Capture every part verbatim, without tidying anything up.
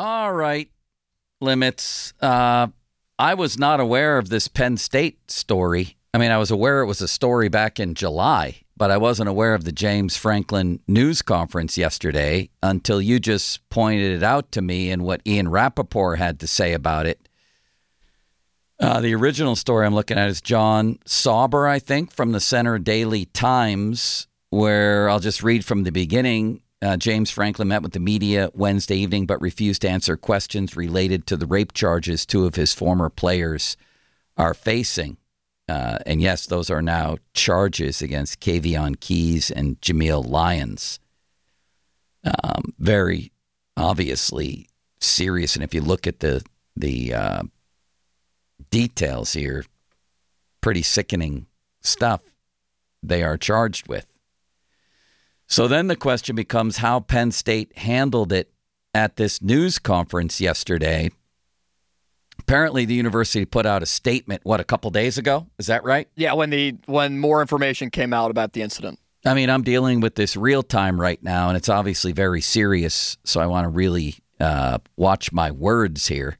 All right, Limits. Uh, I was not aware of this Penn State story. I mean, I was aware it was a story back in July, but I wasn't aware of the James Franklin news conference yesterday until you just pointed it out to me and what Ian Rappaport had to say about it. Uh, the original story I'm looking at is John Sauber, I think, from the Center Daily Times, where I'll just read from the beginning. Uh, James Franklin met with the media Wednesday evening but refused to answer questions related to the rape charges two of his former players are facing. Uh, and yes, those are now charges against Kavion Keys and Jameel Lyons. Um, very obviously serious. And if you look at the the uh, details here, pretty sickening stuff they are charged with. So then the question becomes how Penn State handled it at this news conference yesterday. Apparently, the university put out a statement, what, a couple days ago? Is that right? Yeah, when the when more information came out about the incident. I mean, I'm dealing with this real time right now, and it's obviously very serious, so I want to really uh, watch my words here.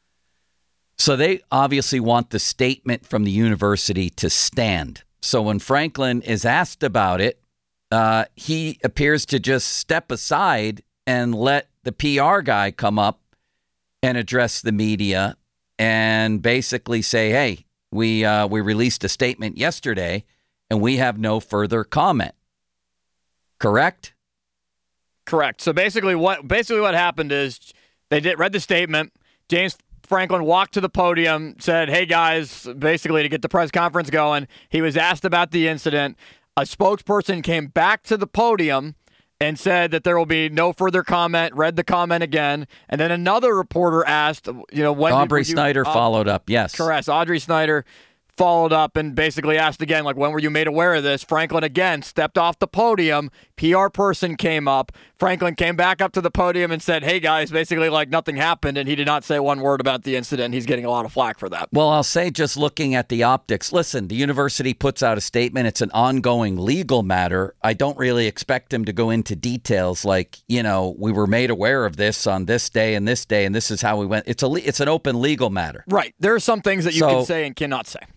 So they obviously want the statement from the university to stand. So when Franklin is asked about it, Uh, he appears to just step aside and let the P R guy come up and address the media and basically say, hey, we uh, we released a statement yesterday and we have no further comment. Correct? Correct. So basically what basically what happened is they did read the statement. James Franklin walked to the podium, said, hey, guys, basically to get the press conference going. He was asked about the incident. A spokesperson came back to the podium and said that there will be no further comment, read the comment again. And then another reporter asked, you know, when Aubrey did, you, Snyder uh, followed up, yes. Correct. Audrey Snyder followed up and basically asked again, like, when were you made aware of this? Franklin again stepped off the podium. P R person came up. Franklin came back up to the podium and said, hey, guys, basically like nothing happened. And he did not say one word about the incident. He's getting a lot of flack for that. Well, I'll say just looking at the optics, listen, the university puts out a statement. It's an ongoing legal matter. I don't really expect him to go into details like, you know, we were made aware of this on this day and this day, and this is how we went. It's a it's an open legal matter. Right. There are some things that you so, can say and cannot say.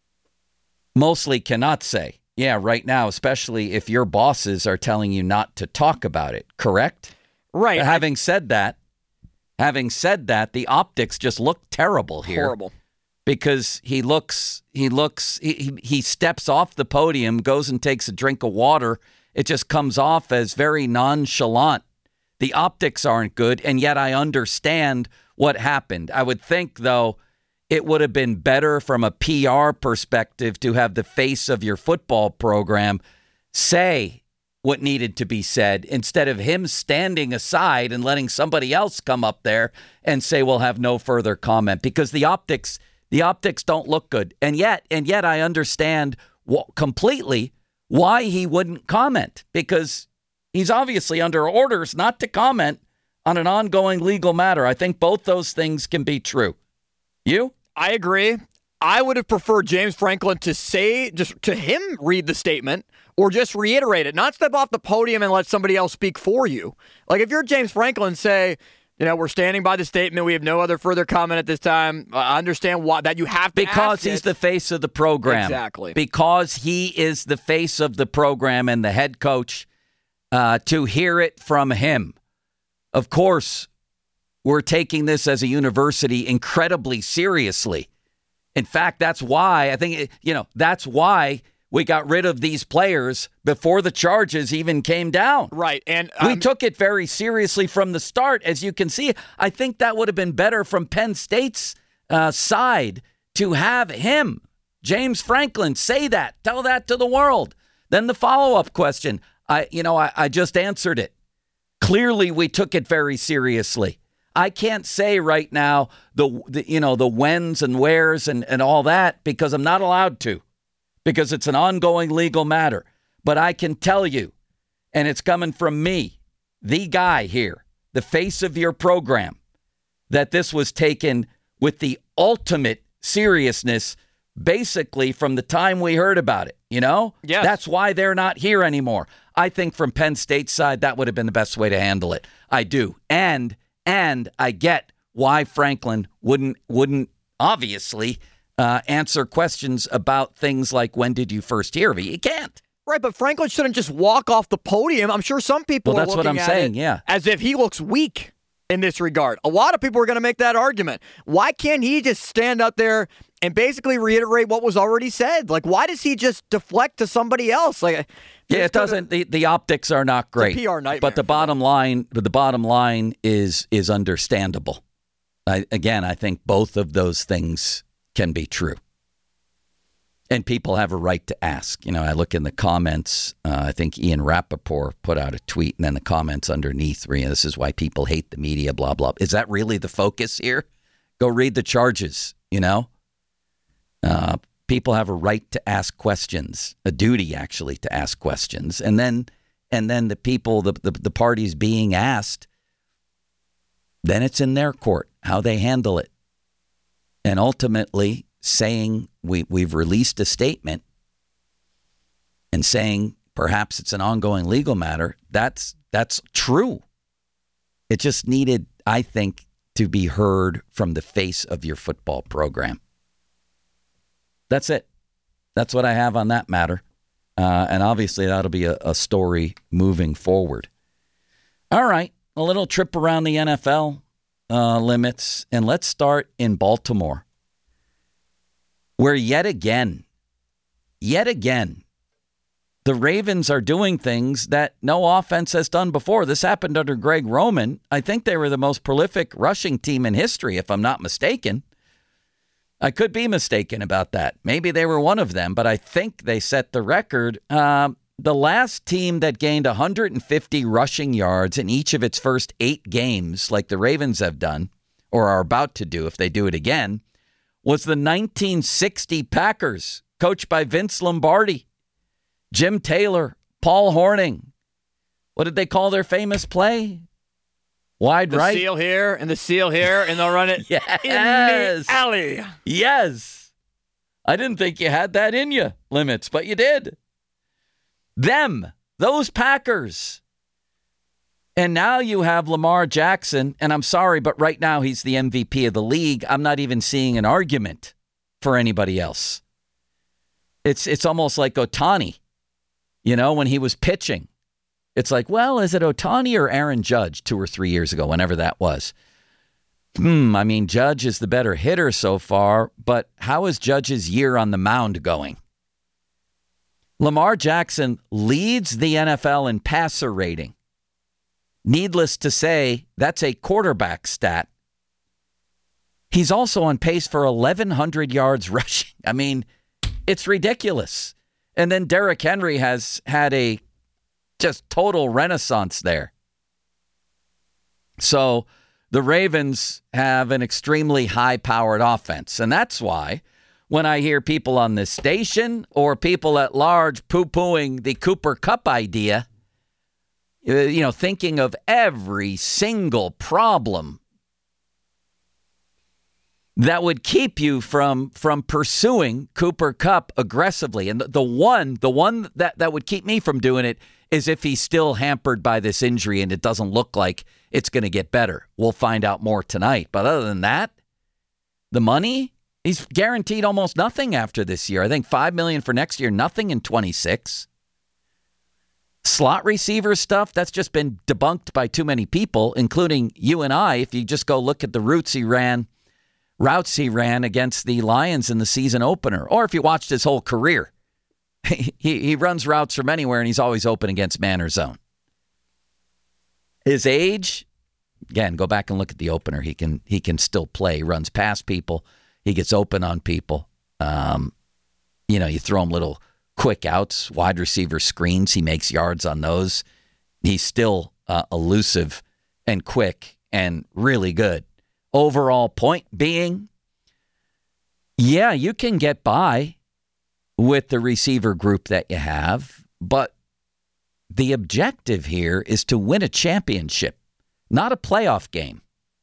Mostly cannot say. Yeah, right now, especially if your bosses are telling you not to talk about it, correct? Right. But having I, said that, having said that, the optics just look terrible here. Horrible. Because he looks, he looks, he, he steps off the podium, goes and takes a drink of water. It just comes off as very nonchalant. The optics aren't good, and yet I understand what happened. I would think, though, it would have been better from a P R perspective to have the face of your football program say what needed to be said instead of him standing aside and letting somebody else come up there and say, we'll have no further comment, because the optics, the optics don't look good. And yet, and yet I understand w- completely why he wouldn't comment, because he's obviously under orders not to comment on an ongoing legal matter. I think both those things can be true. You? I agree. I would have preferred James Franklin to say, just to him read the statement or just reiterate it, not step off the podium and let somebody else speak for you. Like if you're James Franklin, say, you know, we're standing by the statement. We have no other further comment at this time. I understand why that you have to Because ask he's it. the face of the program. Exactly. Because he is the face of the program and the head coach, uh, to hear it from him. Of course, we're taking this as a university incredibly seriously. In fact, that's why I think, you know, that's why we got rid of these players before the charges even came down. Right. And um, we took it very seriously from the start. As you can see, I think that would have been better from Penn State's uh, side to have him, James Franklin, say that, tell that to the world. Then the follow-up question, I, you know, I, I just answered it. Clearly, we took it very seriously. I can't say right now the, the you know, the whens and wheres and, and all that because I'm not allowed to, because it's an ongoing legal matter. But I can tell you, and it's coming from me, the guy here, the face of your program, that this was taken with the ultimate seriousness basically from the time we heard about it, you know? Yes. That's why they're not here anymore. I think from Penn State's side, that would have been the best way to handle it. I do. And And I get why Franklin wouldn't wouldn't obviously uh, answer questions about things like, when did you first hear of it? You can't. Right, but Franklin shouldn't just walk off the podium. I'm sure some people well, are that's looking what I'm at saying, it yeah. as if he looks weak in this regard. A lot of people are going to make that argument. Why can't he just stand up there and basically reiterate what was already said? Like, why does he just deflect to somebody else? Like, yeah, it doesn't. The, the optics are not great. It's a P R nightmare. But the bottom line, but the bottom line is is understandable. I, again, I think both of those things can be true. And people have a right to ask. You know, I look in the comments. Uh, I think Ian Rappaport put out a tweet, and then the comments underneath, you know, this is why people hate the media, blah, blah. Is that really the focus here? Go read the charges, you know? Uh, people have a right to ask questions, a duty, actually, to ask questions. And then and then the people, the, the, the parties being asked, then it's in their court, how they handle it. And ultimately, saying we, we've released a statement and saying perhaps it's an ongoing legal matter, that's that's true. It just needed, I think, to be heard from the face of your football program. That's it. That's what I have on that matter. Uh, and obviously that'll be a, a story moving forward. All right, a little trip around the N F L uh, limits, and let's start in Baltimore, where yet again, yet again, the Ravens are doing things that no offense has done before. This happened under Greg Roman. I think they were the most prolific rushing team in history, if I'm not mistaken. I could be mistaken about that. Maybe they were one of them, but I think they set the record. Uh, the last team that gained one hundred fifty rushing yards in each of its first eight games, like the Ravens have done, or are about to do if they do it again, was the nineteen sixty Packers, coached by Vince Lombardi, Jim Taylor, Paul Hornung. What did they call their famous play? Wide the right. The seal here and the seal here, and they'll run it yes. in the alley. Yes. I didn't think you had that in you, Limits, but you did. Them, those Packers. And now you have Lamar Jackson, and I'm sorry, but right now he's the M V P of the league. I'm not even seeing an argument for anybody else. It's it's almost like Ohtani, you know, when he was pitching. It's like, well, is it Ohtani or Aaron Judge two or three years ago, whenever that was? Hmm, I mean, Judge is the better hitter so far, but how is Judge's year on the mound going? Lamar Jackson leads the N F L in passer rating. Needless to say, that's a quarterback stat. He's also on pace for eleven hundred yards rushing. I mean, it's ridiculous. And then Derrick Henry has had a just total renaissance there. So the Ravens have an extremely high-powered offense. And that's why when I hear people on this station or people at large poo-pooing the Cooper Kupp idea, you know, thinking of every single problem that would keep you from from pursuing Cooper Kupp aggressively. And the, the one, the one that, that would keep me from doing it is if he's still hampered by this injury and it doesn't look like it's going to get better. We'll find out more tonight. But other than that, the money, he's guaranteed almost nothing after this year. I think five million dollars for next year, nothing in twenty-six. Slot receiver stuff, that's just been debunked by too many people, including you and I. If you just go look at the routes he ran, routes he ran against the Lions in the season opener, or if you watched his whole career, he he runs routes from anywhere and he's always open against man or zone. His age, again, go back and look at the opener. He can he can still play. He runs past people. He gets open on people. Um, you know, you throw him little quick outs, wide receiver screens. He makes yards on those. He's still uh, elusive and quick and really good. Overall point being, yeah, you can get by with the receiver group that you have, but the objective here is to win a championship, not a playoff game.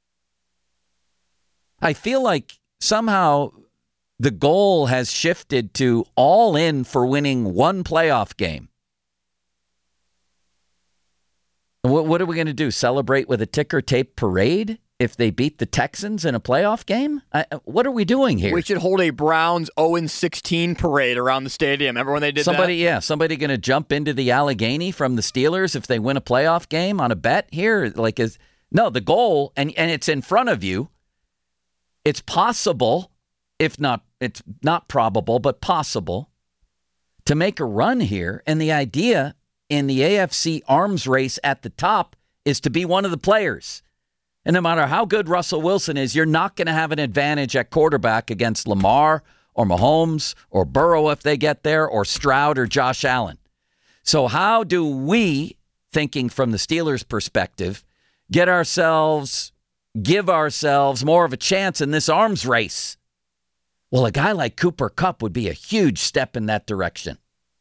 I feel like somehow the goal has shifted to all in for winning one playoff game. What, what are we going to do? Celebrate with a ticker tape parade if they beat the Texans in a playoff game? I, what are we doing here? We should hold a Browns oh and sixteen parade around the stadium. Remember when they did somebody, that? Yeah, somebody going to jump into the Allegheny from the Steelers if they win a playoff game on a bet here? Like, is no, the goal, and, and it's in front of you. It's possible, if not, it's not probable, but possible to make a run here. And the idea in the A F C arms race at the top is to be one of the players. And no matter how good Russell Wilson is, you're not going to have an advantage at quarterback against Lamar or Mahomes or Burrow if they get there, or Stroud or Josh Allen. So how do we, thinking from the Steelers' perspective, get ourselves, give ourselves more of a chance in this arms race? Well, a guy like Cooper Kupp would be a huge step in that direction.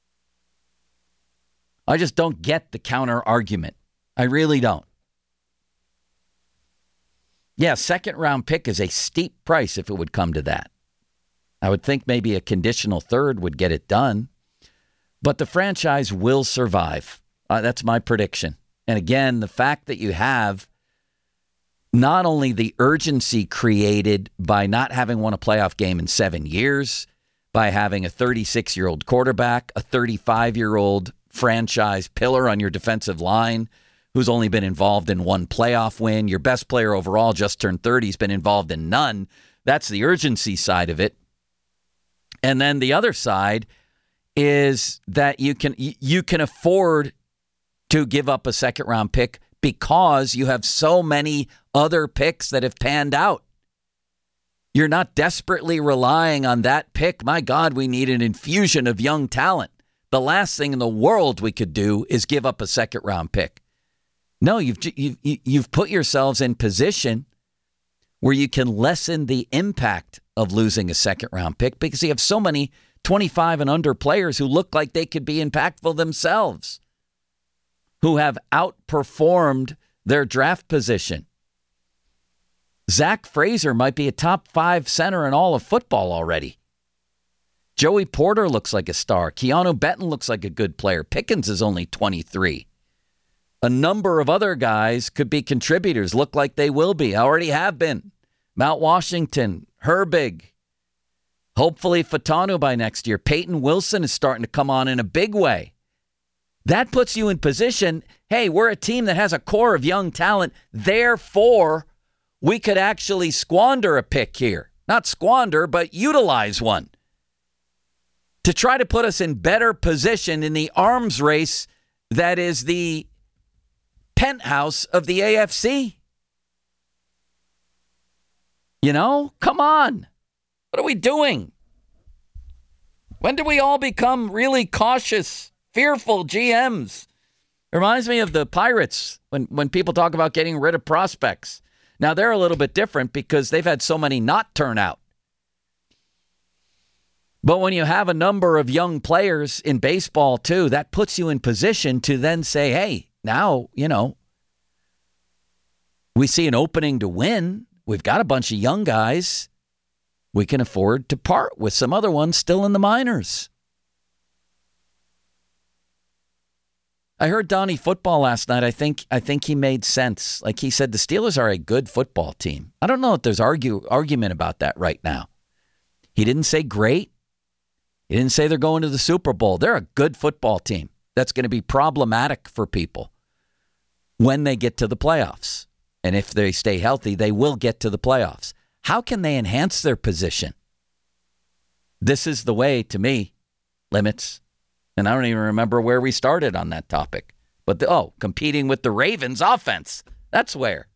I just don't get the counter argument. I really don't. Yeah, second round pick is a steep price if it would come to that. I would think maybe a conditional third would get it done. But the franchise will survive. Uh, that's my prediction. And again, the fact that you have not only the urgency created by not having won a playoff game in seven years, by having a thirty-six-year-old quarterback, a thirty-five-year-old franchise pillar on your defensive line who's only been involved in one playoff win. Your best player overall just turned thirty, has been involved in none. That's the urgency side of it. And then the other side is that you can you can afford to give up a second round pick because you have so many other picks that have panned out. You're not desperately relying on that pick. My God, we need an infusion of young talent. The last thing in the world we could do is give up a second round pick. No, you've you've you've put yourselves in position where you can lessen the impact of losing a second round pick because you have so many twenty-five and under players who look like they could be impactful themselves, who have outperformed their draft position. Zach Frazier might be a top five center in all of football already. Joey Porter looks like a star. Keanu Benton looks like a good player. Pickens is only twenty-three. A number of other guys could be contributors, look like they will be, already have been. Mount Washington, Herbig, hopefully Fatanu by next year. Peyton Wilson is starting to come on in a big way. That puts you in position, hey, we're a team that has a core of young talent, therefore we could actually squander a pick here. Not squander, but utilize one to try to put us in better position in the arms race that is the penthouse of the A F C. You know, come on. What are we doing? When do we all become really cautious, fearful G Ms? It reminds me of the Pirates when, when people talk about getting rid of prospects. Now, they're a little bit different because they've had so many not turn out. But when you have a number of young players in baseball, too, that puts you in position to then say, hey, now, you know, we see an opening to win. We've got a bunch of young guys. We can afford to part with some other ones still in the minors. I heard Donnie Football last night. I think I think he made sense. Like he said, the Steelers are a good football team. I don't know if there's argue, argument about that right now. He didn't say great. He didn't say they're going to the Super Bowl. They're a good football team that's going to be problematic for people when they get to the playoffs. And if they stay healthy, they will get to the playoffs. How can they enhance their position? This is the way, to me, limits. And I don't even remember where we started on that topic. But, the, oh, competing with the Ravens offense. That's where.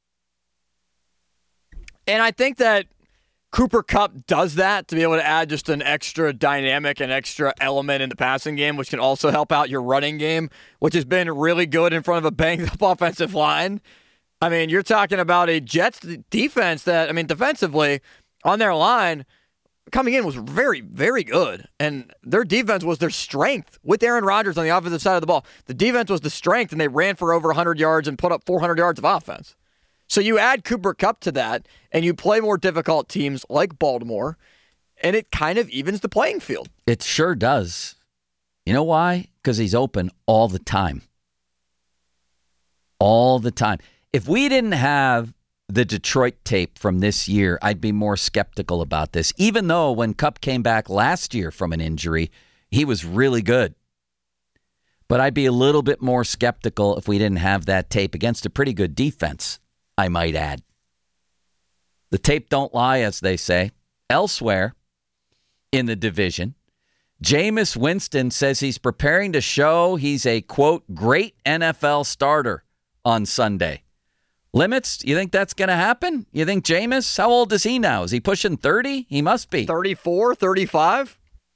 And I think that Cooper Kupp does that to be able to add just an extra dynamic and extra element in the passing game, which can also help out your running game, which has been really good in front of a banged-up offensive line. I mean, you're talking about a Jets defense that, I mean, defensively on their line coming in was very, very good. And their defense was their strength with Aaron Rodgers on the offensive side of the ball. The defense was the strength, and they ran for over one hundred yards and put up four hundred yards of offense. So you add Cooper Kupp to that, and you play more difficult teams like Baltimore, and it kind of evens the playing field. It sure does. You know why? Because he's open all the time. all the time. If we didn't have the Detroit tape from this year, I'd be more skeptical about this, even though when Kupp came back last year from an injury, he was really good. But I'd be a little bit more skeptical if we didn't have that tape against a pretty good defense, I might add. The tape don't lie, as they say. Elsewhere in the division, Jameis Winston says he's preparing to show he's a, quote, great N F L starter on Sunday. Limits, you think that's going to happen? You think Jameis, how old is he now? Is he pushing thirty? He must be. thirty-four, thirty-five?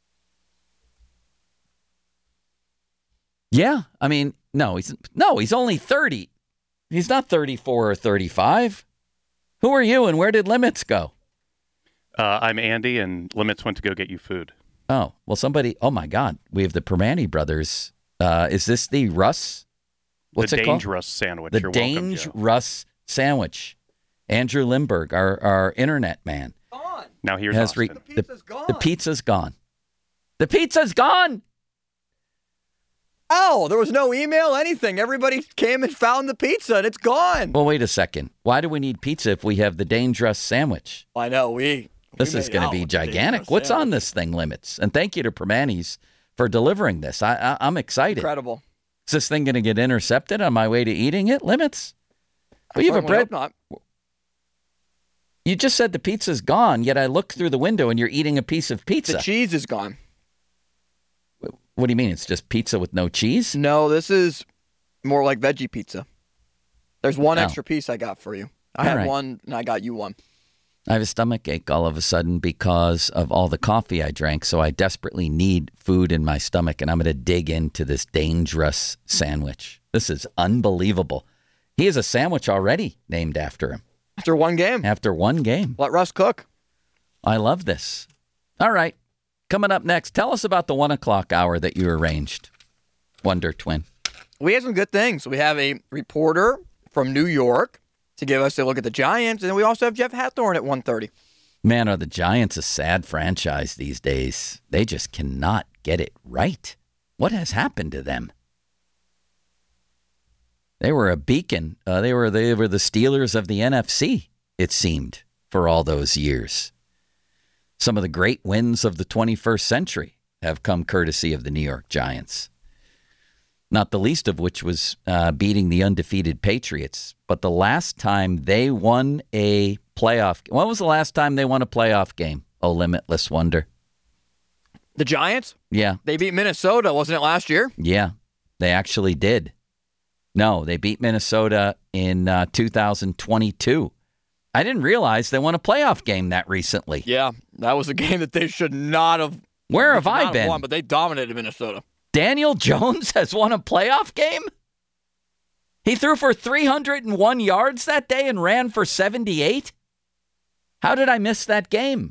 Yeah, I mean, no, he's no, he's only thirty. He's not thirty-four or thirty-five. Who are you and where did Limits go? Uh, I'm Andy, and Limits went to go get you food. Oh, well, somebody, oh my God, we have the Permani brothers. Uh, is this the Russ? What's the it called? Dangerous Sandwich. The You're welcome, Dange Joe. Russ Sandwich. Andrew Lindbergh, our, our internet man. Gone. Now here's has Austin. re- The pizza's gone. The pizza's gone. The pizza's gone. Oh, there was no email, anything. Everybody came and found the pizza, and it's gone. Well, wait a second. Why do we need pizza if we have the Dangerous Sandwich? I know, we... This we is made going to out be with the gigantic. Dangerous What's on sandwich. this thing, Limits? And thank you to Permanis for delivering this. I, I, I'm excited. Incredible. Is this thing going to get intercepted on my way to eating it? Limits? Well, you have a Certainly bread. hope not. You just said the pizza's gone, yet I look through the window and you're eating a piece of pizza. The cheese is gone. What do you mean? It's just pizza with no cheese? No, this is more like veggie pizza. There's one Oh. extra piece I got for you. I All had right. one, and I got you one. I have a stomach ache all of a sudden because of all the coffee I drank, so I desperately need food in my stomach, and I'm going to dig into this Dangerous Sandwich. This is unbelievable. He has a sandwich already named after him After one game, after one game. let Russ cook. I love this. All right. Coming up next, tell us about the one o'clock hour that you arranged, Wonder Twin. We have some good things. We have a reporter from New York to give us a look at the Giants, and then we also have Jeff Hathorn at one thirty. Man, are the Giants a sad franchise these days? They just cannot get it right. What has happened to them? They were a beacon. Uh, they were they were the Steelers of the N F C, it seemed, for all those years. Some of the great wins of the twenty-first century have come courtesy of the New York Giants. Not the least of which was uh, beating the undefeated Patriots. But the last time they won a playoff, when was the last time they won a playoff game? Oh, Limitless Wonder. The Giants, Yeah, they beat Minnesota, wasn't it last year? yeah, they actually did. No, they beat Minnesota in uh, two thousand twenty-two. I didn't realize they won a playoff game that recently. Yeah, that was a game that they should not have. Where they have should I not been? Won, but they dominated Minnesota. Daniel Jones has won a playoff game? He threw for three hundred one yards that day and ran for seventy-eight? How did I miss that game?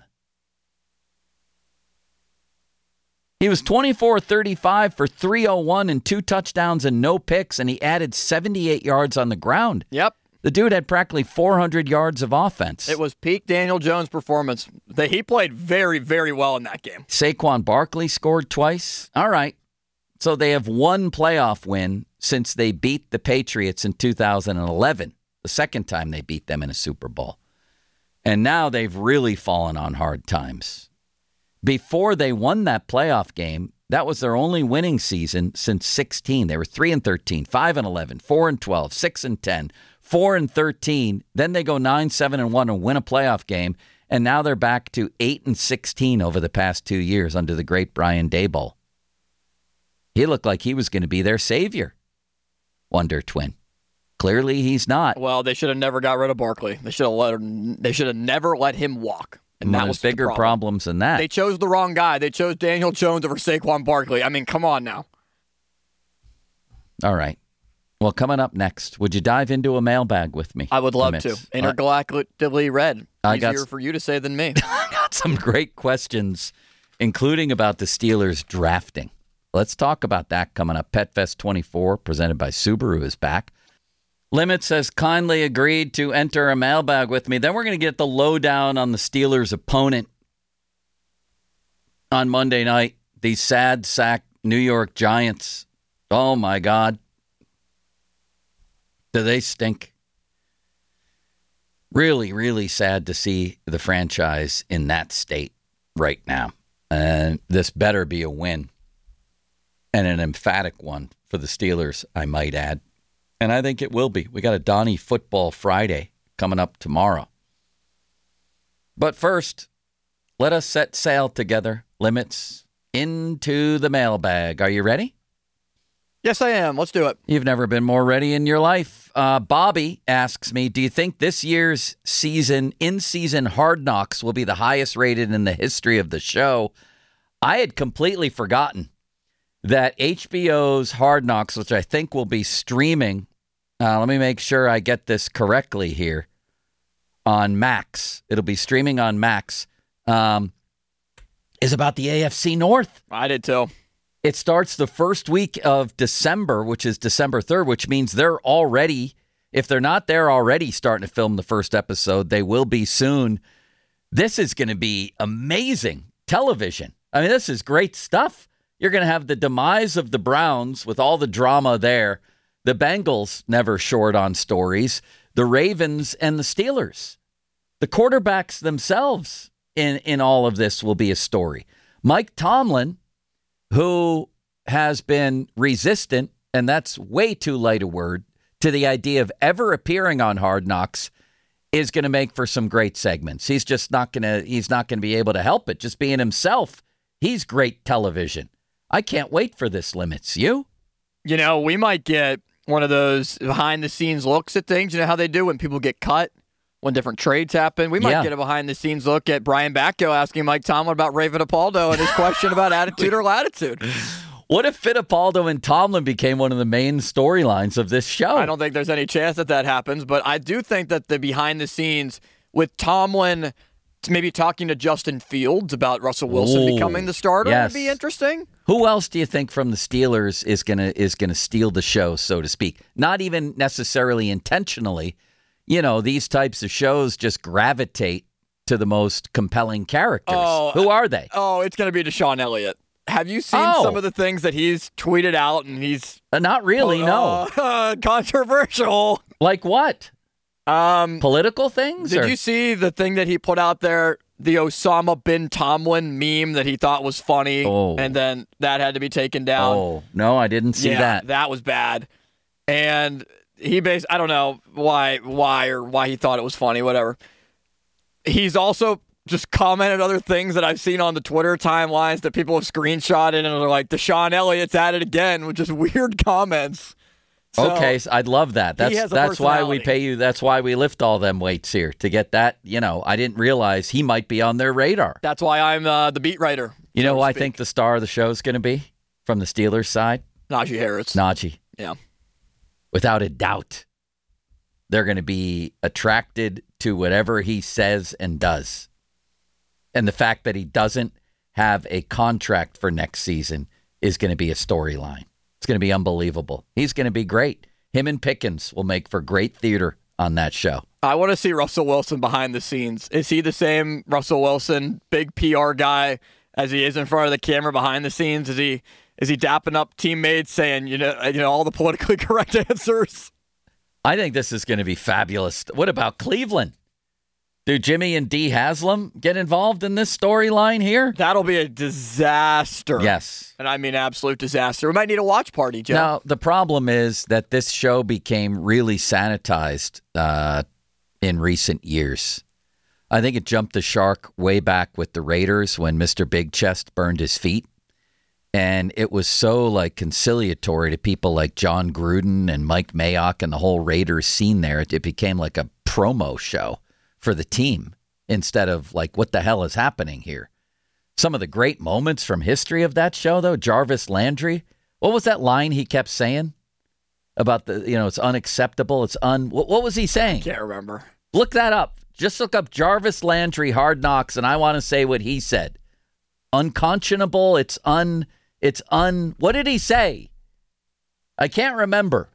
He was twenty-four thirty-five for three oh one and two touchdowns and no picks, and he added seventy-eight yards on the ground. Yep, The dude had practically four hundred yards of offense. it was peak Daniel Jones performance. They, he played very, very well in that game. Saquon Barkley scored twice. All right. So they have one playoff win since they beat the Patriots in two thousand eleven, the second time they beat them in a Super Bowl. And now they've really fallen on hard times. Before they won that playoff game, that was their only winning season since sixteen. They were three and thirteen, five and eleven, four and twelve, six and ten, four and thirteen. Then they go nine, seven and one and win a playoff game. And now they're back to eight and sixteen over the past two years under the great Brian Daboll. He looked like he was going to be their savior. Wonder Twin. Clearly he's not. Well, they should have never got rid of Barkley. They should have let. They should have never let him walk. And that There's was the bigger problem. problems than that. They chose the wrong guy. They chose Daniel Jones over Saquon Barkley. I mean, come on now. All right. Well, coming up next, would you dive into a mailbag with me? I would love Limits? to. Intergalactically red. I got Easier s- for you to say than me. I got some great questions, including about the Steelers drafting. Let's talk about that coming up. PetFest twenty-four, presented by Subaru, is back. Limits has kindly agreed to enter a mailbag with me. Then we're going to get the lowdown on the Steelers' opponent on Monday night, the sad sack New York Giants. Oh, my God. Do they stink? Really, really sad to see the franchise in that state right now. And this better be a win, and an emphatic one for the Steelers, I might add. And I think it will be. We got a Donnie Football Friday coming up tomorrow. But first, let us set sail together, Limits, into the mailbag. Are you ready? Yes, I am. Let's do it. You've never been more ready in your life. Uh, Bobby asks me, do you think this year's season, in-season Hard Knocks will be the highest rated in the history of the show? I had completely forgotten that H B O's Hard Knocks, which I think will be streaming, uh, let me make sure I get this correctly here, on Max. It'll be streaming on Max, um, is about the A F C North. I did too. It starts the first week of December, which is December third, which means they're already, if they're not there already starting to film the first episode, they will be soon. This is going to be amazing television. I mean, this is great stuff. You're going to have the demise of the Browns with all the drama there. The Bengals never short on stories. The Ravens and the Steelers. The quarterbacks themselves in, in all of this will be a story. Mike Tomlin, who has been resistant, and that's way too light a word, to the idea of ever appearing on Hard Knocks, is going to make for some great segments. He's just not going to, he's not going to be able to help it. Just being himself, he's great television. I can't wait for this, Limits. You? You know, we might get one of those behind-the-scenes looks at things. You know how they do when people get cut, when different trades happen? We might Yeah. get a behind-the-scenes look at Brian Batko asking Mike Tomlin about Raven Apaldo and his question about attitude or latitude. What if Fittipaldo and Tomlin became one of the main storylines of this show? I don't think there's any chance that that happens, but I do think that the behind-the-scenes with Tomlin maybe talking to Justin Fields about Russell Wilson Ooh, becoming the starter yes. would be interesting. Who else do you think from the Steelers is gonna is gonna steal the show, so to speak? Not even necessarily intentionally. You know, these types of shows just gravitate to the most compelling characters. Oh, Who are they? Oh, it's going to be Deshaun Elliott. Have you seen Oh. some of the things that he's tweeted out and he's Uh, not really, no. uh, controversial? Like what? Um, Political things? did or- you see the thing that he put out there, the Osama bin Tomlin meme that he thought was funny, Oh. and then that had to be taken down? Oh, no, I didn't see yeah, that. that was bad. And he based I don't know why why or why he thought it was funny, whatever. He's also just commented other things that I've seen on the Twitter timelines that people have screenshotted and are like, Deshaun Elliott's at it again, with just weird comments. So, Okay, so I'd love that. That's has a that's why we personality. pay you. That's why we lift all them weights here to get that. You know, I didn't realize he might be on their radar. That's why I'm uh, the beat writer. You so know to who I speak. think the star of the show is going to be from the Steelers side? Najee Harris. Najee. Yeah. Without a doubt. They're going to be attracted to whatever he says and does. And the fact that he doesn't have a contract for next season is going to be a storyline. It's going to be unbelievable. He's going to be great. Him and Pickens will make for great theater on that show. I want to see Russell Wilson behind the scenes. Is he the same Russell Wilson, big P R guy, as he is in front of the camera behind the scenes? Is he is he dapping up teammates, saying you know you know all the politically correct answers? I think this is going to be fabulous. What about Cleveland? Do Jimmy and Dee Haslam get involved in this storyline here? That'll be a disaster. Yes. And I mean absolute disaster. We might need a watch party, Joe. Now, the problem is that this show became really sanitized uh, in recent years. I think it jumped the shark way back with the Raiders when Mister Big Chest burned his feet. And it was so like conciliatory to people like John Gruden and Mike Mayock and the whole Raiders scene there. It, it became like a promo show for the team instead of like, what the hell is happening here? Some of the great moments from history of that show, though, Jarvis Landry. What was that line he kept saying about the, you know, it's unacceptable. It's un, what, what was he saying? Can't remember. Look that up. Just look up Jarvis Landry Hard Knocks, and I want to say what he said. Unconscionable. It's un, it's un, what did he say? I can't remember.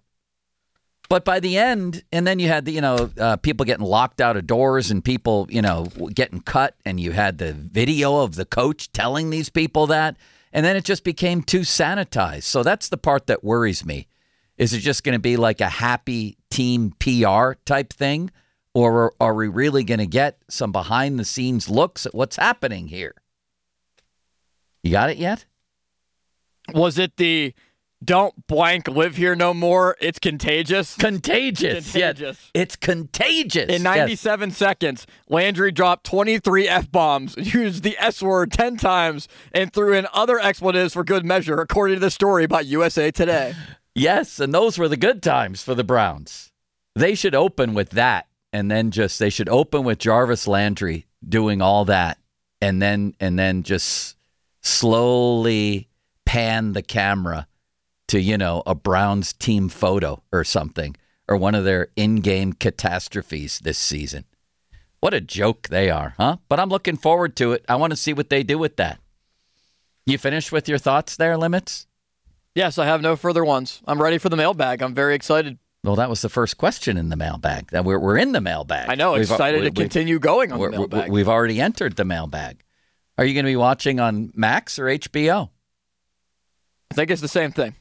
But by the end, and then you had the, you know, uh, people getting locked out of doors and people, you know, getting cut. And you had the video of the coach telling these people that. And then it just became too sanitized. So that's the part that worries me. Is it just going to be like a happy team P R type thing? Or are we really going to get some behind-the-scenes looks at what's happening here? You got it yet? Was it the don't blank live here no more? It's contagious. Contagious. Contagious. Yes. It's contagious. In ninety-seven yes. seconds, Landry dropped twenty-three F-bombs, used the S word ten times, and threw in other expletives for good measure, according to the story by U S A Today. Yes, and those were the good times for the Browns. They should open with that, and then just they should open with Jarvis Landry doing all that, and then and then just slowly pan the camera to, you know, a Browns team photo or something, or one of their in-game catastrophes this season. What a joke they are, huh? But I'm looking forward to it. I want to see what they do with that. You finished with your thoughts there, Limits? Yes, I have no further ones. I'm ready for the mailbag. I'm very excited. Well, that was the first question in the mailbag. That we're we're in the mailbag. I know, we've, excited we, to continue going on the mailbag. We've already entered the mailbag. Are you going to be watching on Max or H B O? I think it's the same thing.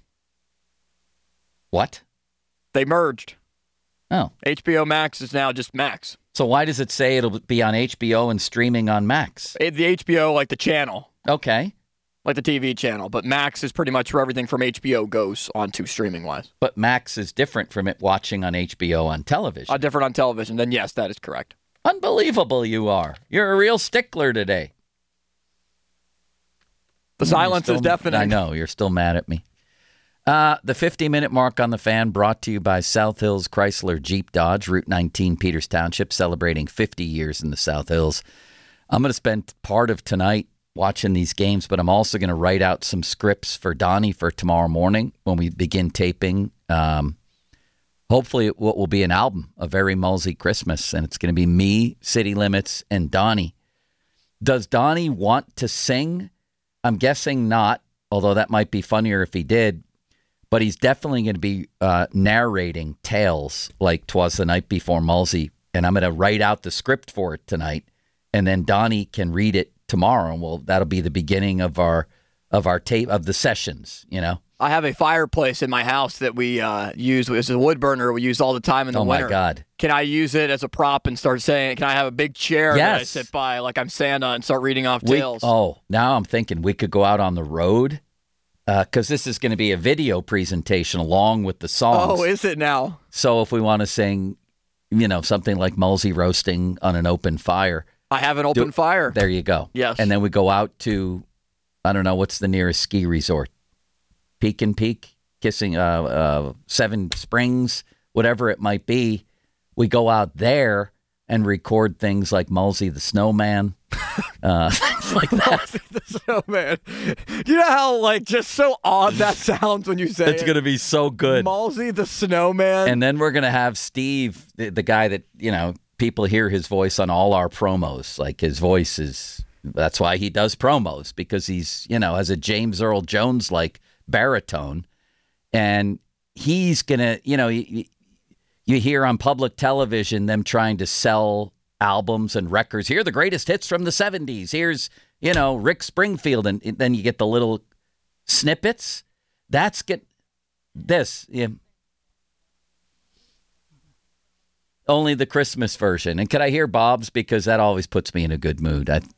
What? They merged. Oh. H B O Max is now just Max. So why does it say it'll be on H B O and streaming on Max? It, the H B O, like the channel. Okay. Like the T V channel. But Max is pretty much where everything from H B O goes onto streaming-wise. But Max is different from it watching on H B O on television. Uh, different on television. Then yes, that is correct. Unbelievable you are. You're a real stickler today. The silence still, is deafening. I know. You're still mad at me. Uh, the fifty-minute mark on the Fan brought to you by South Hills Chrysler Jeep Dodge, Route nineteen, Peters Township, celebrating fifty years in the South Hills. I'm going to spend part of tonight watching these games, but I'm also going to write out some scripts for Donnie for tomorrow morning when we begin taping. Um, hopefully what will be an album, A Very Mulsey Christmas, and it's going to be me, City Limits, and Donnie. Does Donnie want to sing? I'm guessing not, although that might be funnier if he did. But he's definitely going to be uh, narrating tales like 'Twas the Night Before Mulsey, and I'm going to write out the script for it tonight, and then Donnie can read it tomorrow, and well, that'll be the beginning of our of our tape of the sessions. You know, I have a fireplace in my house that we uh, use. It's a wood burner we use all the time in the oh winter. Oh my God! Can I use it as a prop and start saying? Can I have a big chair yes. that I sit by like I'm Santa and start reading off we, tales? Oh, now I'm thinking we could go out on the road. Because uh, this is going to be a video presentation along with the songs. Oh, is it now? So if we want to sing, you know, something like Mulsey roasting on an open fire. I have an open do, fire. There you go. Yes. And then we go out to, I don't know, what's the nearest ski resort? Peak and Peak, Kissing, uh, uh, Seven Springs, whatever it might be. We go out there and record things like Mulsey the Snowman. Uh, things like that. The Snowman. You know how, like, just so odd that sounds when you say it's it? going to be so good. Mulsey the Snowman. And then we're going to have Steve, the, the guy that, you know, people hear his voice on all our promos. Like, his voice is, that's why he does promos, because he's, you know, has a James Earl Jones-like baritone. And he's going to, you know, you, you hear on public television them trying to sell albums and records. Here are the greatest hits from the seventies. Here's, you know, Rick Springfield. And then you get the little snippets. That's get this. Yeah. Only the Christmas version. And could I hear Bob's? Because that always puts me in a good mood. I...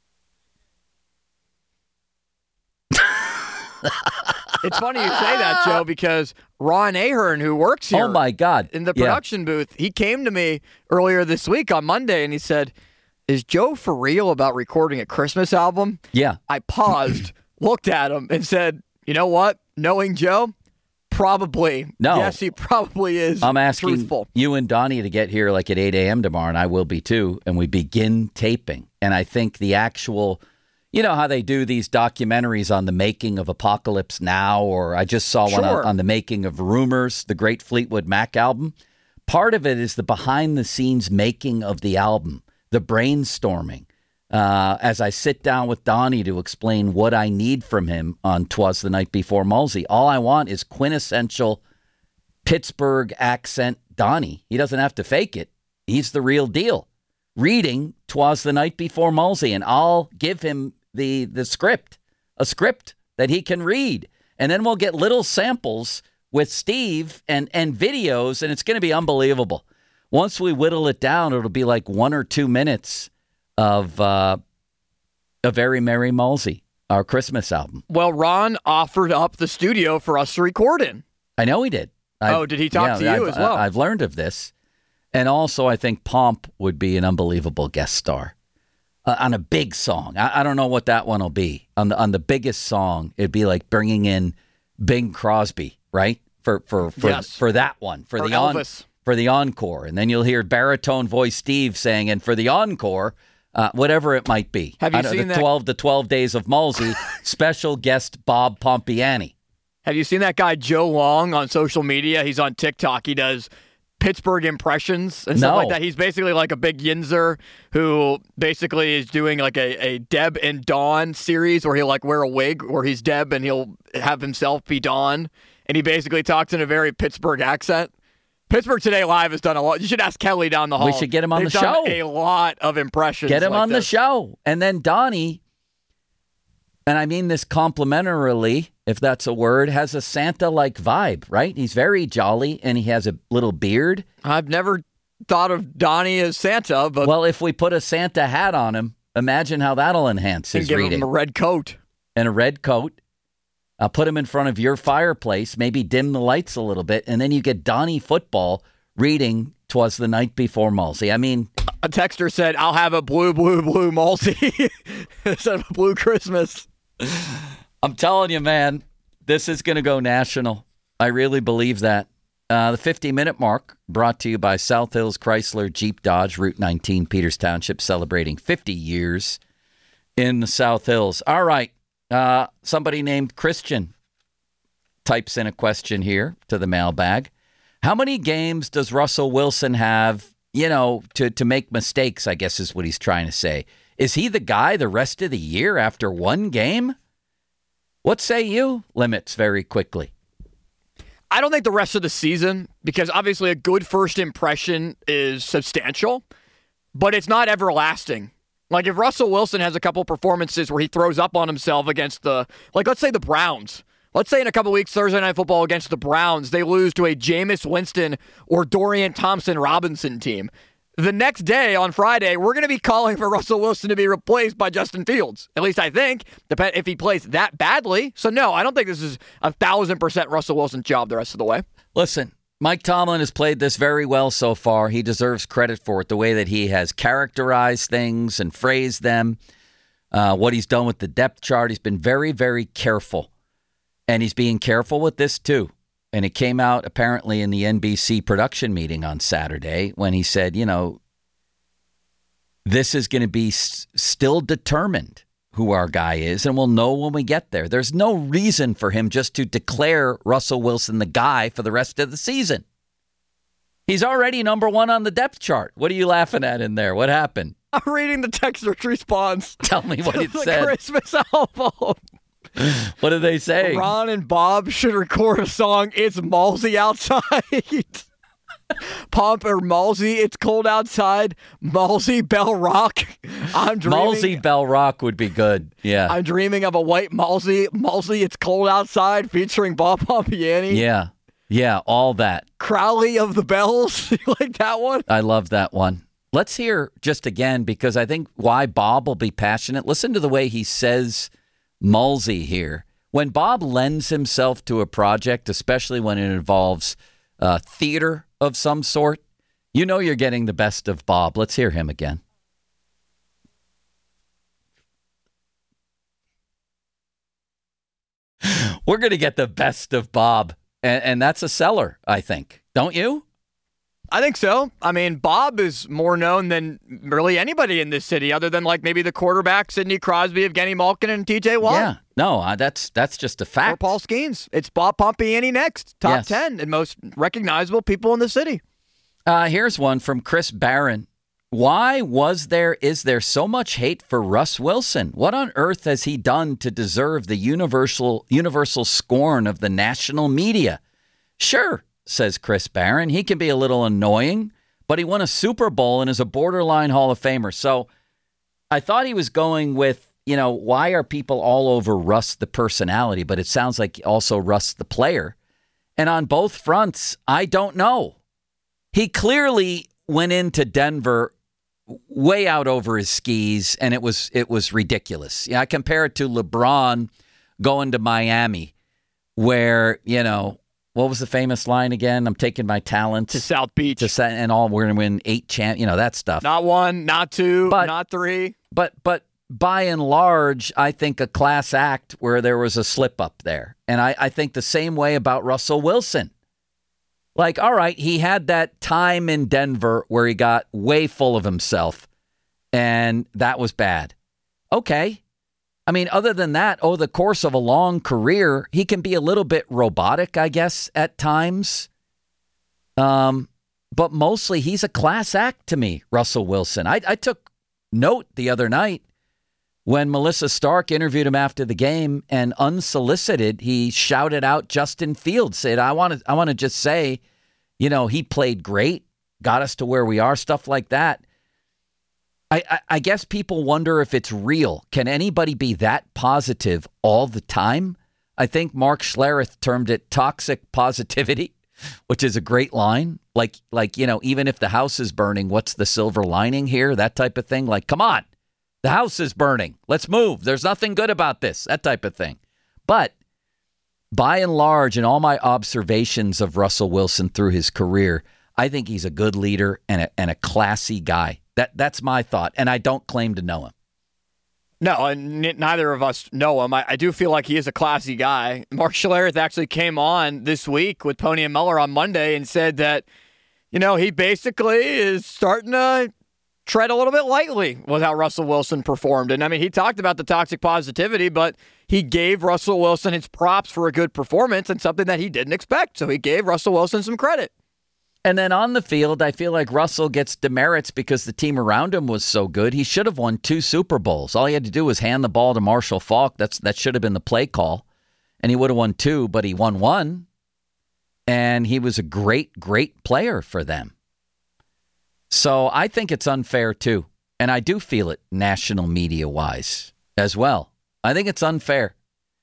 It's funny you say that, Joe, because Ron Ahern, who works here oh my God. in the production yeah. booth, he came to me earlier this week on Monday, and he said, is Joe for real about recording a Christmas album? Yeah. I paused, looked at him, and said, you know what? Knowing Joe, probably. No. Yes, he probably is I'm asking truthful. You and Donnie to get here like at eight a.m. tomorrow, and I will be too, and we begin taping. And I think the actual... You know how they do these documentaries on the making of Apocalypse Now, or I just saw one sure. on, on the making of Rumors, the great Fleetwood Mac album. Part of it is the behind-the-scenes making of the album, the brainstorming. Uh, as I sit down with Donnie to explain what I need from him on 'Twas the Night Before Mulsey, all I want is quintessential Pittsburgh accent Donnie. He doesn't have to fake it. He's the real deal. Reading 'Twas the Night Before Mulsey, and I'll give him the the script, a script that he can read. And then we'll get little samples with Steve and, and videos, and it's going to be unbelievable. Once we whittle it down, it'll be like one or two minutes of uh, A Very Merry Malsey, our Christmas album. Well, Ron offered up the studio for us to record in. I know he did. I've, oh, did he talk yeah, to you I've, as well? I've learned of this. And also, I think Pomp would be an unbelievable guest star uh, on a big song. I, I don't know what that one will be. On the on the biggest song, it'd be like bringing in Bing Crosby, right? For for for, Yes. for that one, for Or the on, Elvis. for the encore, and then you'll hear baritone voice Steve saying, and for the encore, uh, whatever it might be. Have you I don't- seen the that- twelve the twelve Days of Malsey special guest Bob Pompiani? Have you seen that guy Joe Long on social media? He's on TikTok. He does Pittsburgh impressions and stuff No. like that. He's basically like a big yinzer who basically is doing like a, a Deb and Dawn series where he'll like wear a wig where he's Deb and he'll have himself be Dawn. And he basically talks in a very Pittsburgh accent. Pittsburgh Today Live has done a lot. You should ask Kelly down the hall. We should get him on They've the done show. A lot of impressions. Get him like on the this. show. And then Donnie, and I mean this complimentarily, if that's a word, has a Santa-like vibe, right? He's very jolly, and he has a little beard. I've never thought of Donnie as Santa, but Well, if we put a Santa hat on him, imagine how that'll enhance and his give reading. him a red coat. And a red coat. I'll put him in front of your fireplace, maybe dim the lights a little bit, and then you get Donnie Football reading "'Twas the Night Before Malsey." I mean, A texter said, I'll have a blue, blue, blue Malsey instead of a blue Christmas. I'm telling you, man, this is going to go national. I really believe that. Uh, the fifty-minute mark brought to you by South Hills Chrysler Jeep Dodge, Route nineteen, Peters Township, celebrating fifty years in the South Hills. All right. Uh, somebody named Christian types in a question here to the mailbag. How many games does Russell Wilson have, you know, to, to make mistakes, I guess is what he's trying to say. Is he the guy the rest of the year after one game? What say you? Limits very quickly. I don't think the rest of the season, because obviously a good first impression is substantial, but it's not everlasting. Like if Russell Wilson has a couple performances where he throws up on himself against the, like let's say the Browns. Let's say in a couple weeks, Thursday Night Football against the Browns, they lose to a Jameis Winston or Dorian Thompson-Robinson team. The next day on Friday, we're going to be calling for Russell Wilson to be replaced by Justin Fields. At least I think, depend if he plays that badly. So no, I don't think this is a thousand percent Russell Wilson's job the rest of the way. Listen, Mike Tomlin has played this very well so far. He deserves credit for it, the way that he has characterized things and phrased them, uh, what he's done with the depth chart. He's been very, very careful. And he's being careful with this, too. And it came out apparently in the N B C production meeting on Saturday when he said, you know, this is going to be s- still determined who our guy is, and we'll know when we get there. There's no reason for him just to declare Russell Wilson the guy for the rest of the season. He's already number one on the depth chart. What are you laughing at in there? What happened? I'm reading the texter's response. Tell me what to it the said. Christmas album. What did they say? Ron and Bob should record a song, It's Malsey Outside. Pomp or Malsey, It's Cold Outside. Malsey, Bell Rock. I'm dreaming. Malsey Bell Rock would be good. Yeah. I'm dreaming of a white Malsey. Malsey, It's Cold Outside, featuring Bob Pompiani. yeah. Yeah, all that. Crowley of the Bells. You like that one? I love that one. Let's hear just again, because I think why Bob will be passionate. Listen to the way he says Malsey here. When Bob lends himself to a project, especially when it involves uh, theater of some sort, you know you're getting the best of Bob. Let's hear him again. We're going to get the best of Bob, and, and that's a seller, I think. Don't you? I think so. I mean, Bob is more known than really anybody in this city, other than like maybe the quarterback, Sidney Crosby, Evgeny Malkin, and T J Watt. Yeah. No, uh, that's that's just a Or fact. Paul Skeens. It's Bob Pompiani next. Top Yes. ten and most recognizable people in the city. Uh, here's one from Chris Barron. Why was there, is there so much hate for Russ Wilson? What on earth has he done to deserve the universal universal scorn of the national media? Sure, says Chris Barron, he can be a little annoying, but he won a Super Bowl and is a borderline Hall of Famer. So I thought he was going with, you know, why are people all over Russ the personality? But it sounds like also Russ the player. And on both fronts, I don't know. He clearly went into Denver way out over his skis, and it was it was ridiculous. Yeah, I compare it to LeBron going to Miami, where, you know, what was the famous line again? I'm taking my talents to South Beach, to set, and all we're going to win eight champ, you know, that stuff. Not one, not two, but, not three. But but by and large, I think a class act where there was a slip up there, and I, I think the same way about Russell Wilson. Like, all right, he had that time in Denver where he got way full of himself, and that was bad. Okay. I mean, other than that, over the course of a long career, he can be a little bit robotic, I guess, at times. Um, but mostly he's a class act to me, Russell Wilson. I, I took note the other night when Melissa Stark interviewed him after the game, and unsolicited, he shouted out Justin Fields, said, I want to I want to just say, you know, he played great, got us to where we are, stuff like that. I, I, I guess people wonder if it's real. Can anybody be that positive all the time? I think Mark Schlereth termed it toxic positivity, which is a great line. Like, like, you know, even if the house is burning, what's the silver lining here? That type of thing. Like, come on. The house is burning. Let's move. There's nothing good about this. That type of thing. But by and large, in all my observations of Russell Wilson through his career, I think he's a good leader and a, and a classy guy. That That's my thought, and I don't claim to know him. No, and n- neither of us know him. I, I do feel like he is a classy guy. Mark Schlereth actually came on this week with Pony and Miller on Monday and said that, you know, he basically is starting to tread a little bit lightly with how Russell Wilson performed. And I mean, he talked about the toxic positivity, but he gave Russell Wilson his props for a good performance and something that he didn't expect. So he gave Russell Wilson some credit. And then on the field, I feel like Russell gets demerits because the team around him was so good. He should have won two Super Bowls. All he had to do was hand the ball to Marshall Faulk. That's that should have been the play call. And he would have won two, but he won one. And he was a great, great player for them. So I think it's unfair, too. And I do feel it national media-wise as well. I think it's unfair.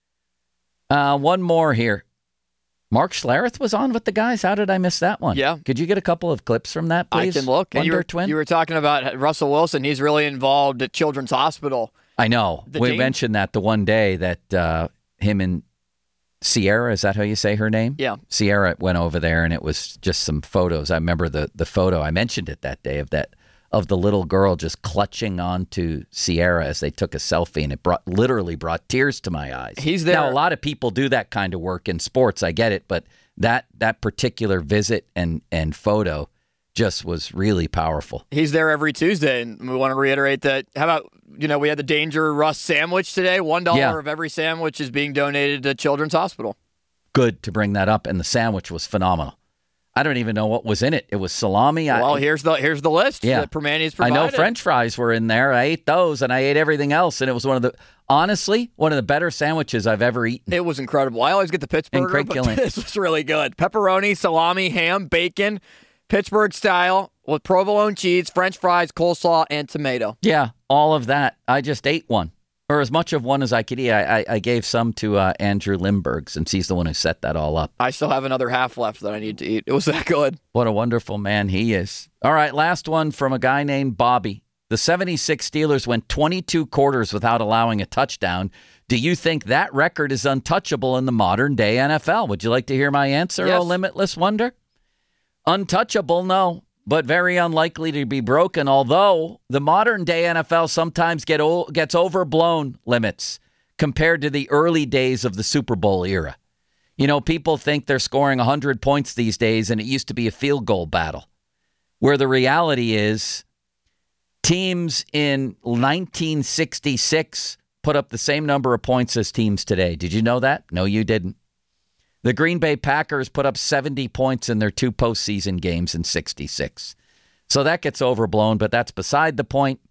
Uh, one more here. Mark Schlereth was on with the guys. How did I miss that one? Yeah. Could you get a couple of clips from that, please? I can look. And you, were, Twin? you were talking about Russell Wilson. He's really involved at Children's Hospital. I know. The we James- mentioned that the one day that uh, him and Sierra, is that how you say her name? Yeah. Sierra went over there, and it was just some photos. I remember the the photo. I mentioned it that day of that of the little girl just clutching onto Sierra as they took a selfie, and it brought literally brought tears to my eyes. He's there. Now, a lot of people do that kind of work in sports. I get it, but that that particular visit and and photo just was really powerful. He's there every Tuesday, and we want to reiterate that. How about, you know, we had the Danger Russ sandwich today. One dollar Yeah. of every sandwich is being donated to Children's Hospital. Good to bring that up, and the sandwich was phenomenal. I don't even know what was in it. It was salami. Well, I, here's the here's the list Yeah. that Permani's I provided. know French fries were in there. I ate those, and I ate everything else, and it was one of the, honestly, one of the better sandwiches I've ever eaten. It was incredible. I always get the Pittsburgher, but Incriculent. this was really good. Pepperoni, salami, ham, bacon, Pittsburgh style with provolone cheese, French fries, coleslaw, and tomato. Yeah, all of that. I just ate one, or as much of one as I could eat. I, I, I gave some to uh, Andrew Lindbergh, since he's the one who set that all up. I still have another half left that I need to eat. It was that good. What a wonderful man he is. All right, last one from a guy named Bobby. The seventy-six Steelers went twenty-two quarters without allowing a touchdown. Do you think that record is untouchable in the modern day N F L? Would you like to hear my answer, Yes. oh limitless wonder? Untouchable, no, but very unlikely to be broken, although the modern day N F L sometimes get o- gets overblown limits compared to the early days of the Super Bowl era. You know, people think they're scoring one hundred points these days, and it used to be a field goal battle, where the reality is teams in nineteen sixty-six put up the same number of points as teams today. Did you know that? No, you didn't. The Green Bay Packers put up seventy points in their two postseason games in sixty-six. So that gets overblown, but that's beside the point.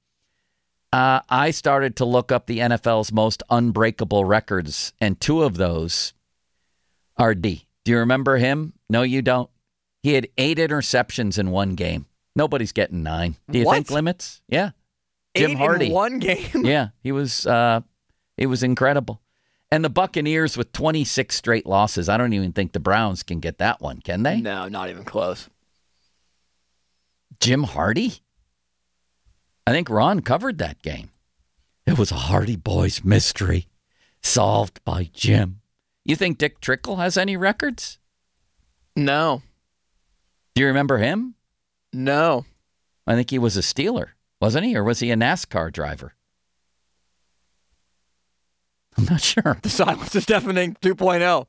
Uh, I started to look up the N F L's most unbreakable records, and two of those are D. Do you remember him? No, you don't. He had eight interceptions in one game. Nobody's getting nine. Do you What? think limits? Yeah. Jim Eight Hardy. in one game. Yeah, he was uh, he was incredible. And the Buccaneers with twenty-six straight losses. I don't even think the Browns can get that one, can they? No, not even close. Jim Hardy? I think Ron covered that game. It was a Hardy Boys mystery solved by Jim. You think Dick Trickle has any records? No. Do you remember him? No. I think he was a Steeler, wasn't he? Or was he a NASCAR driver? I'm not sure. The silence is deafening two point oh.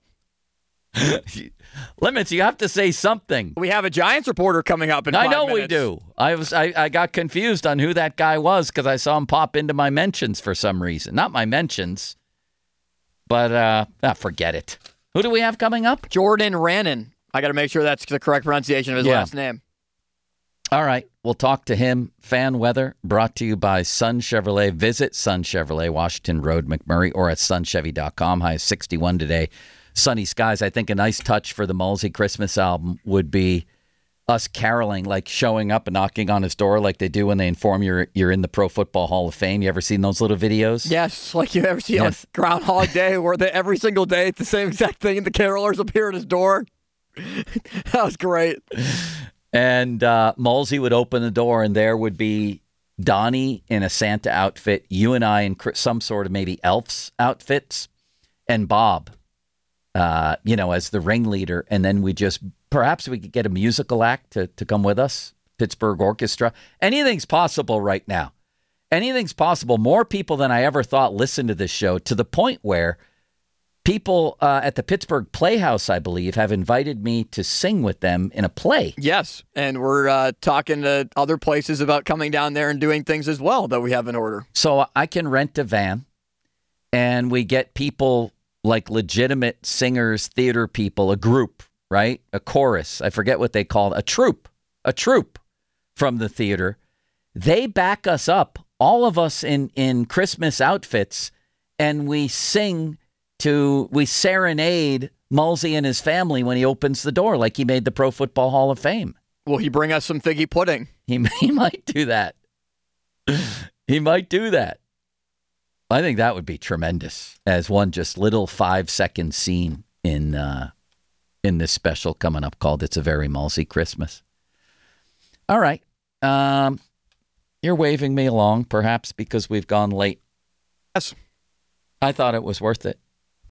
Limits, you have to say something. We have a Giants reporter coming up in I five know minutes. we do. I was I, I got confused on who that guy was because I saw him pop into my mentions for some reason. Not my mentions, but uh, ah, forget it. Who do we have coming up? Jordan Rannon. I got to make sure that's the correct pronunciation of his Yeah. last name. All right, we'll talk to him. Fan weather brought to you by Sun Chevrolet. Visit Sun Chevrolet, Washington Road, McMurray, or at sun chevy dot com. High sixty-one today. Sunny skies. I think a nice touch for the Mulsey Christmas album would be us caroling, like showing up and knocking on his door like they do when they inform you you're in the Pro Football Hall of Fame. You ever seen those little videos? Yes, like you ever see Yes. on Groundhog Day where they, every single day it's the same exact thing and the carolers appear at his door. That was great. And uh, Mulsey would open the door, and there would be Donnie in a Santa outfit, you and I in cr- some sort of maybe elf's outfits, and Bob, uh, you know, as the ringleader. And then we just, perhaps we could get a musical act to, to come with us, Pittsburgh Orchestra. Anything's possible right now. Anything's possible. More people than I ever thought listen to this show, to the point where people uh, at the Pittsburgh Playhouse, I believe, have invited me to sing with them in a play. Yes, and we're uh, talking to other places about coming down there and doing things as well that we have in order. So I can rent a van, and we get people like legitimate singers, theater people, a group, right? A chorus. I forget what they call it. A troupe. A troupe from the theater. They back us up, all of us in, in Christmas outfits, and we sing to, we serenade Mulsey and his family when he opens the door, like he made the Pro Football Hall of Fame. Will he bring us some figgy pudding? He, he might do that. He might do that. I think that would be tremendous as one just little five second scene in uh, in this special coming up called It's a Very Mulsey Christmas. All right. Um, you're waving me along, perhaps because we've gone late. Yes. I thought it was worth it.